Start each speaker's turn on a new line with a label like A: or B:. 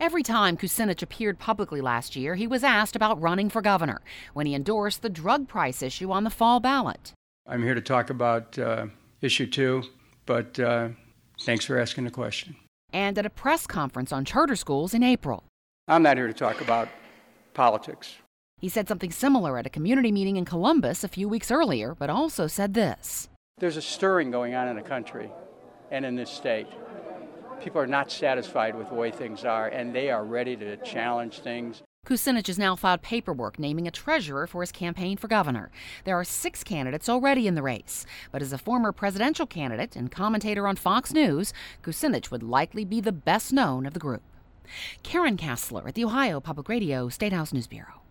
A: Every time Kucinich appeared publicly last year, he was asked about running for governor when he endorsed the drug price issue on the fall ballot.
B: I'm here to talk about issue 2, but thanks for asking the question.
A: And at a press conference on charter schools in April.
B: I'm not here to talk about politics.
A: He said something similar at a community meeting in Columbus a few weeks earlier, but also said this.
B: There's a stirring going on in the country and in this state. People are not satisfied with the way things are, and they are ready to challenge things.
A: Kucinich has now filed paperwork naming a treasurer for his campaign for governor. There are 6 candidates already in the race, but as a former presidential candidate and commentator on Fox News, Kucinich would likely be the best known of the group. Karen Kassler at the Ohio Public Radio State House News Bureau.